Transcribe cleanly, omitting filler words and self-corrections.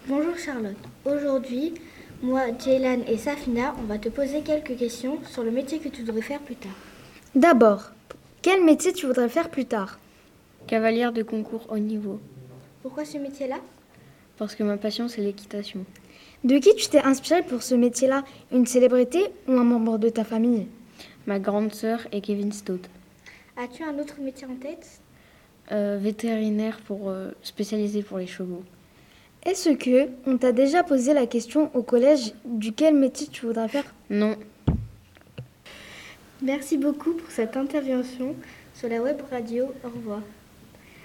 Bonjour Charlotte. Aujourd'hui, moi, Jaylan et Safina, on va te poser quelques questions sur le métier que tu voudrais faire plus tard. D'abord, quel métier tu voudrais faire plus tard? Cavalière de concours haut niveau, Pourquoi ce métier-là? parce que ma passion c'est l'équitation. De qui tu t'es inspiré pour ce métier-là? Une célébrité ou un membre de ta famille? Ma grande sœur est Kevin Stott, As-tu un autre métier en tête? vétérinaire spécialisé pour les chevaux. Est-ce que on t'a déjà posé la question au collège duquel métier tu voudrais faire? Non, Merci beaucoup pour cette intervention sur la web radio. Au revoir.